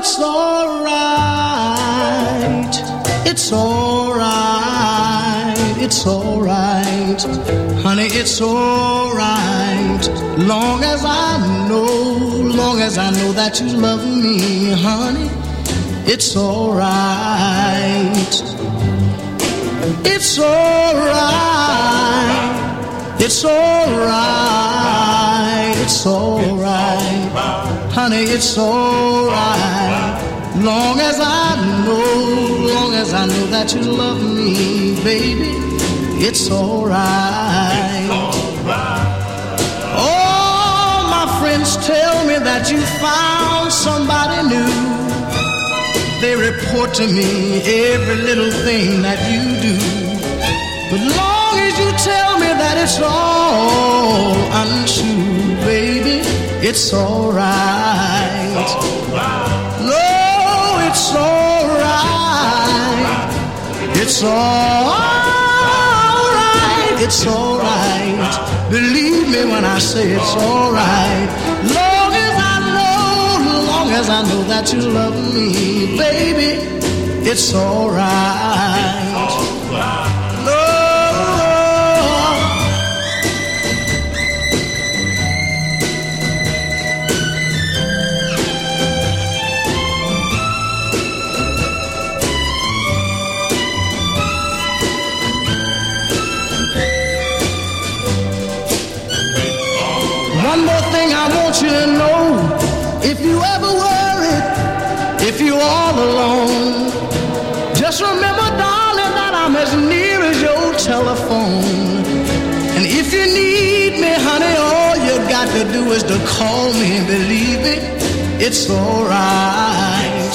it's alright. It's alright. It's alright. Honey, it's alright. Long as I know that you love me, honey, it's alright. It's alright. It's alright. It's alright. Honey, it's alright. Long as I know that you love me, baby, it's alright. Oh, my friends tell me that you found somebody new. They report to me every little thing that you do. But long as you tell me that it's all untrue, baby, it's alright. No, it's alright. It's alright. It's alright. Believe me when I say it's alright. Long as I know that you love me, baby, it's alright. One more thing I want you to know. If you ever worried, if you're all alone, just remember, darling, that I'm as near as your telephone. And if you need me, honey, all you got to do is to call me. And believe me, it's alright.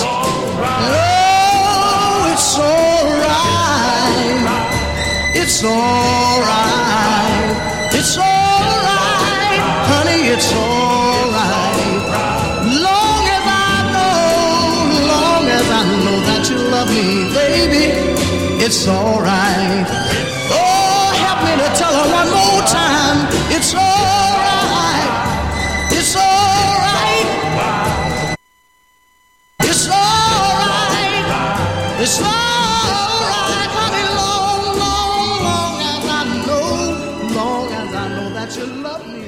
Oh, it's alright. It's alright. It's alright, honey, it's alright. Long as I know that you love me, baby, it's alright. Oh, help me to tell her one more time. It's alright. It's alright. It's alright. It's alright, honey. Long as I know that you love me.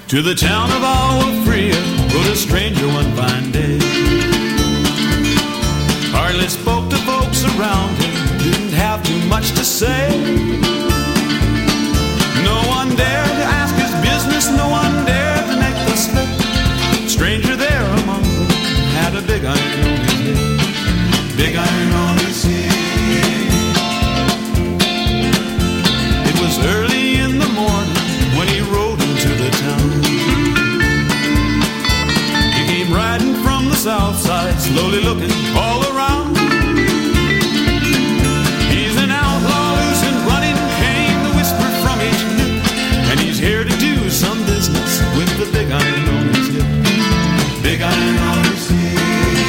To the town of Agua Fria rode a stranger one fine day. Hardly spoke to folks around him, didn't have too much to say. No one dared to ask his business, no one dared to make the slip. Stranger there among them had a big iron on his head. Big iron on his head. It was early in the morning when he rode into the town. He came riding from the south side, slowly looking all around. He's an outlaw loose and running, came the whisper from each lip, and he's here to do some business with the big iron on his hip. Big iron on his hip.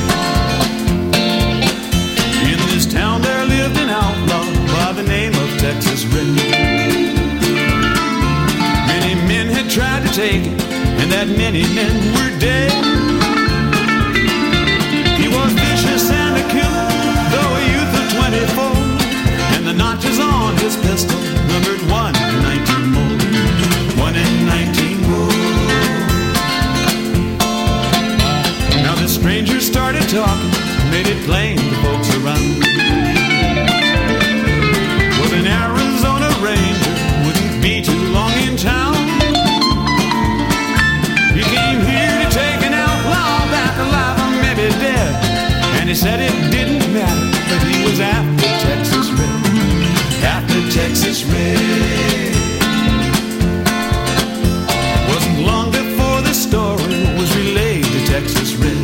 In this town there lived an outlaw by the name of Texas Red. Many men had tried to take him, and that many men were dead. He was vicious and a killer, though a youth of 24, and the notches on his pistol numbered 1 and 19 more. 1 and 19 more. Now the stranger started talking, made it plain to folks around. Well, an Arizona Ranger wouldn't be too long in town. He came here to take an outlaw back alive or maybe dead, and he said it didn't matter, but he was after Texas Red. After Texas Red. Wasn't long before the story was relayed to Texas Red.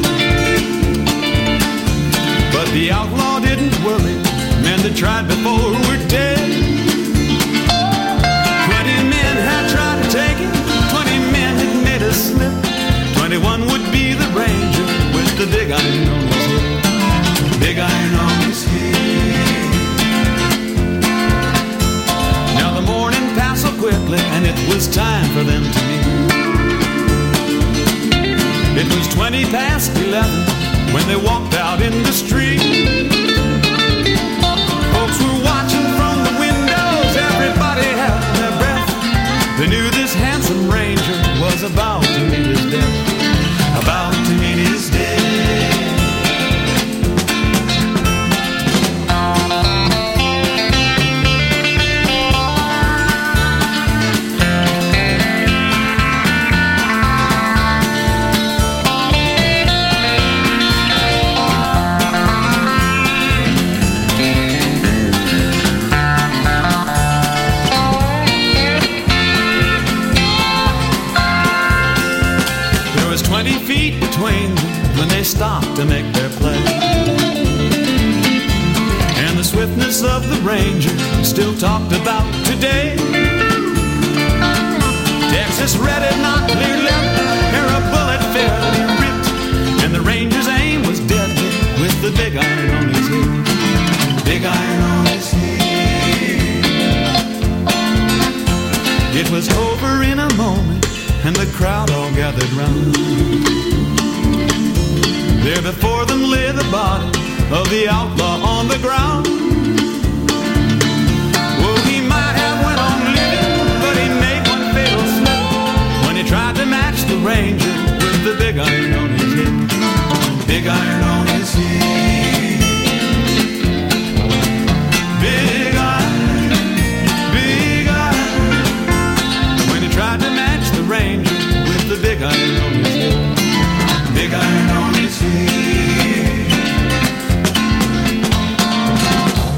But the outlaw didn't worry, men that tried before were dead. 20 men had tried to take him, 20 men had made a slip. 21 would be the ranger with the big iron on his head. Big iron on his head. Now the morning passed so quickly, and it was time for them to meet. It was 20 past 11 when they walked out in the street. Folks were watching from the windows, everybody held their breath. They knew this handsome ranger was about to meet his death. About to meet his death. When they stopped to make their play, and the swiftness of the ranger still talked about today. Texas Red had not clear left, ere a bullet fairly ripped, and the ranger's aim was deadly with the big iron on his head. Big iron on his head. It was over in a moment, and the crowd all gathered round. There before them lay the body of the outlaw on the ground. Well, he might have went on living, but he made one fatal slip when he tried to match the ranger with the big iron on his head. Big iron on his head. Big iron, big iron. When he tried to match the ranger with the big iron on his head. Big iron on his head.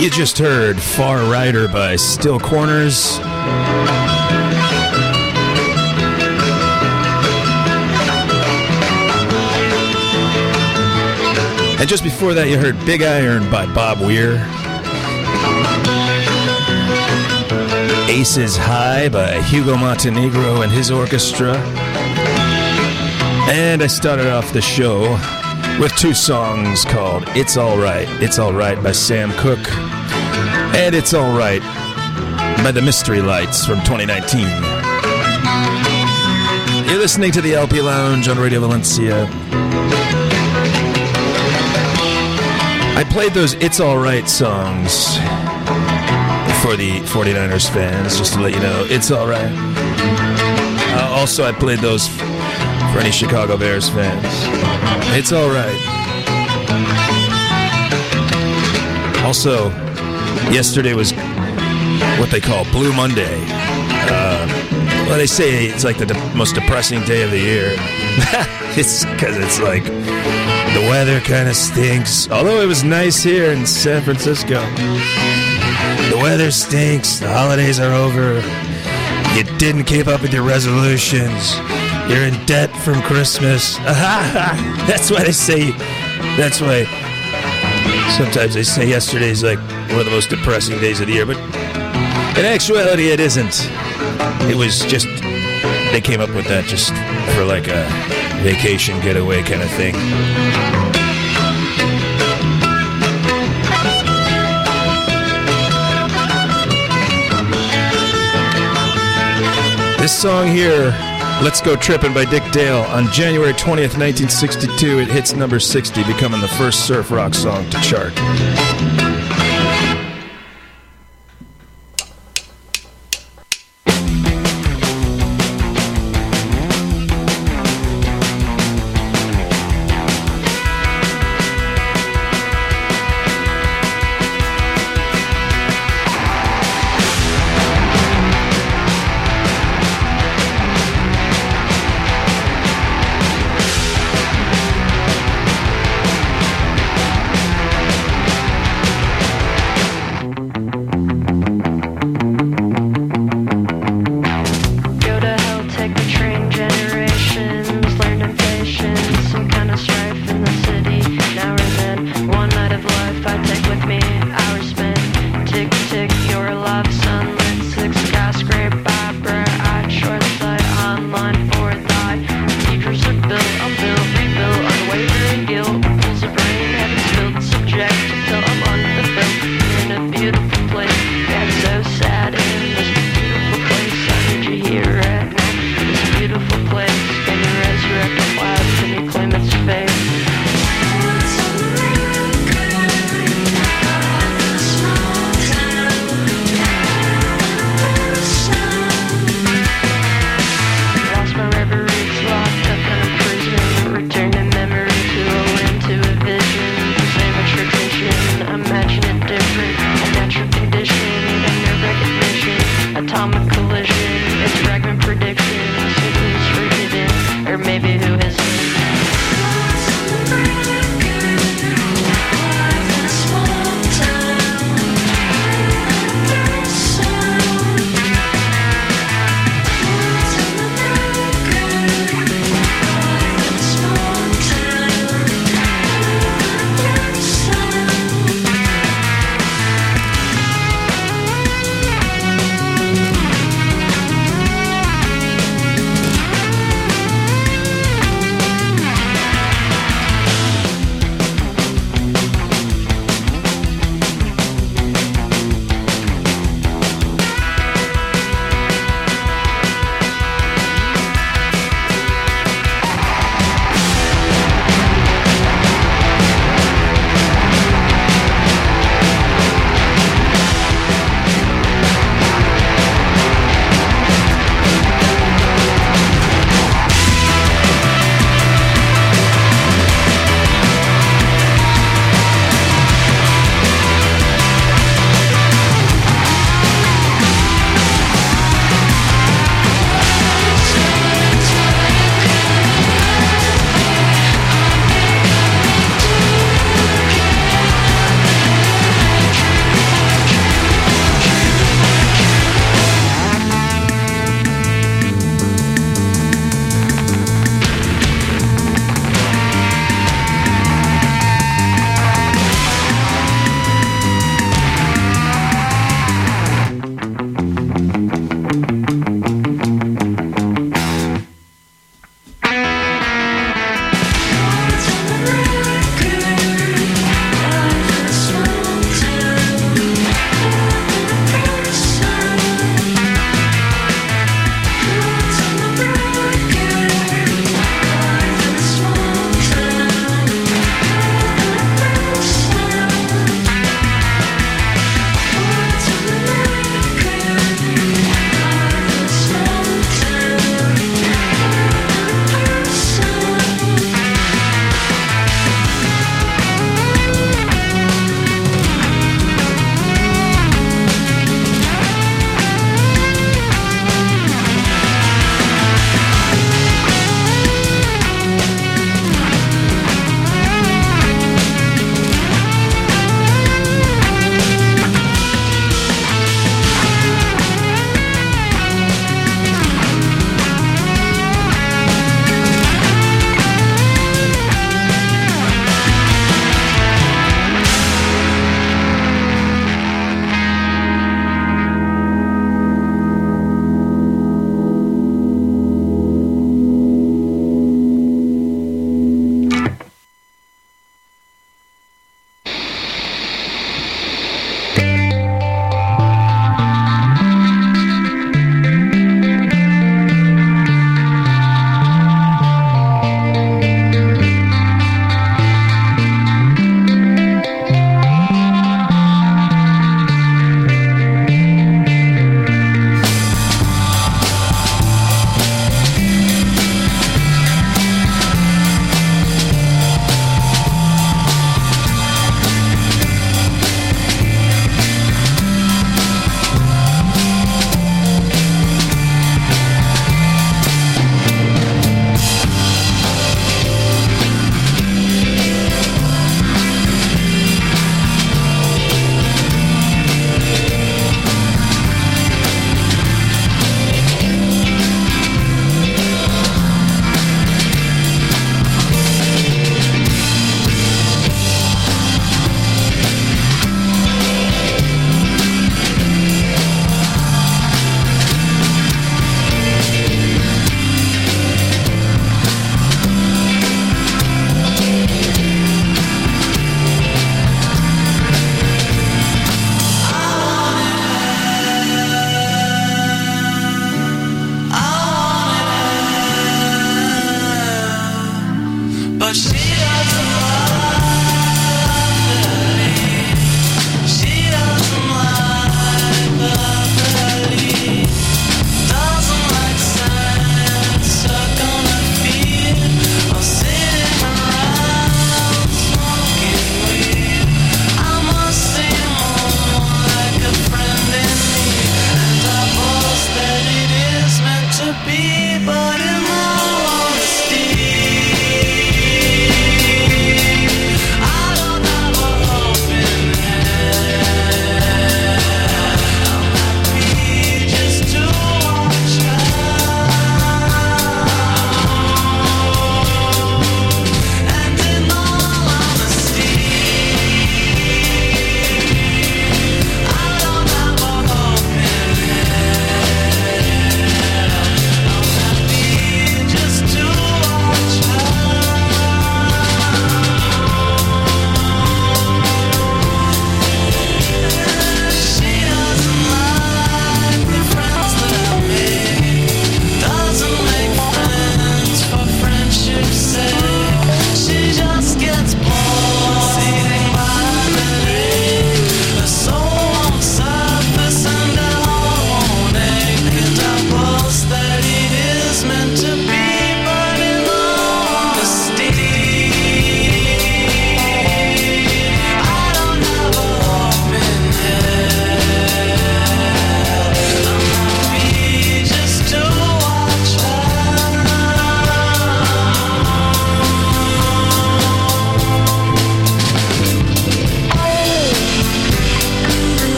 You just heard Far Rider by Still Corners. And just before that, you heard Big Iron by Bob Weir. Aces High by Hugo Montenegro and his orchestra. And I started off the show with two songs called It's Alright. It's Alright by Sam Cooke. And It's Alright by the Mystery Lights from 2019. You're listening to the LP Lounge on Radio Valencia. I played those It's Alright songs for the 49ers fans, just to let you know. It's Alright. Also, I played those for any Chicago Bears fans. It's Alright. Also, yesterday was what they call Blue Monday. Well, they say it's like the most depressing day of the year. It's because it's like the weather kind of stinks. Although it was nice here in San Francisco. The weather stinks. The holidays are over. You didn't keep up with your resolutions. You're in debt from Christmas. That's why they say. That's why sometimes they say yesterday's like one of the most depressing days of the year. But in actuality, it isn't. It was just, they came up with that just for like a vacation getaway kind of thing. This song here, Let's Go Trippin' by Dick Dale, on January 20th, 1962, it hits number 60, becoming the first surf rock song to chart.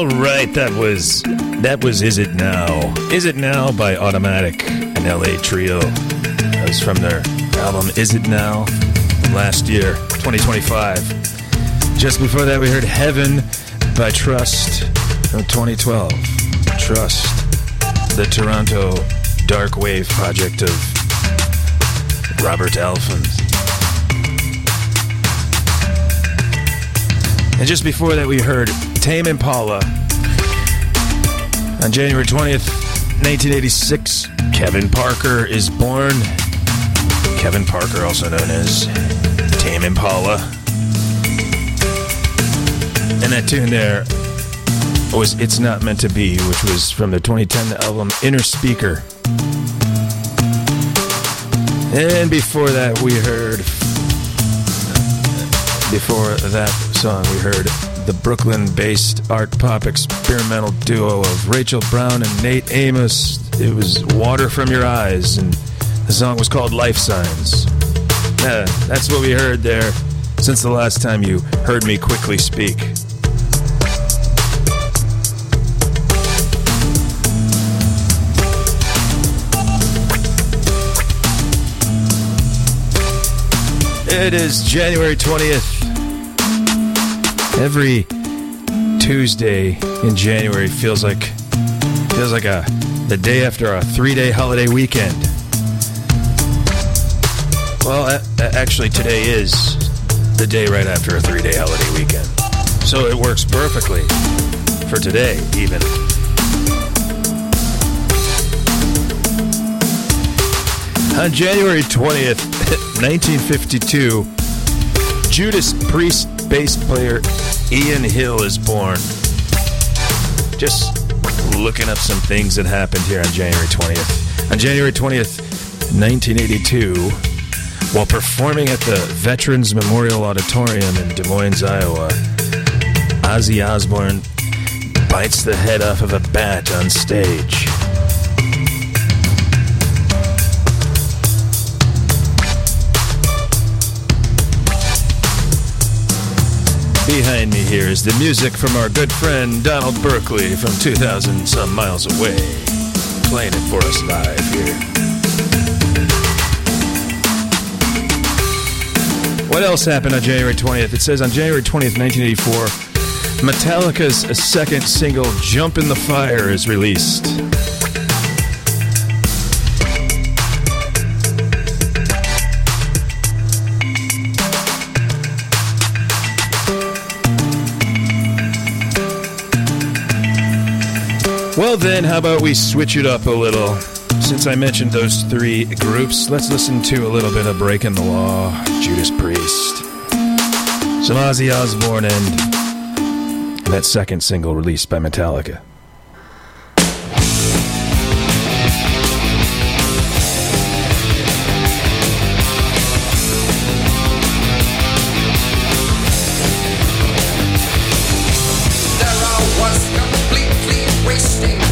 All right, that was Is It Now? Is It Now by Automatic, an LA trio. That was from their album Is It Now last year, 2025. Just before that, we heard Heaven by Trust from 2012. Trust, the Toronto dark wave project of Robert Alphonse. And just before that, we heard Tame Impala. On January 20th, 1986, Kevin Parker is born. Kevin Parker, also known as Tame Impala. And that tune there was It's Not Meant to Be, which was from the 2010 album Inner Speaker. And before that song, we heard the Brooklyn-based art pop experimental duo of Rachel Brown and Nate Amos. It was Water From Your Eyes, and the song was called Life Signs. That's what we heard there since the last time you heard me quickly speak. It is January 20th. Every Tuesday in January feels like the day after a 3-day holiday weekend. Well, actually today is the day right after a 3-day holiday weekend. So it works perfectly for today, even. On January 20th, 1952, Judas Priest bass player Ian Hill is born. Just looking up some things that happened here on January 20th. On January 20th, 1982, while performing at the Veterans Memorial Auditorium in Des Moines, Iowa, Ozzy Osbourne bites the head off of a bat on stage. Behind me here is the music from our good friend Donald Berkeley from 2,000 some miles away, playing it for us live here. What else happened on January 20th? It says on January 20th, 1984, Metallica's second single, Jump in the Fire, is released. Well then, how about we switch it up a little? Since I mentioned those three groups, let's listen to a little bit of Breaking the Law, Judas Priest, some Ozzy Osbourne, and that second single released by Metallica. There I was completely wasting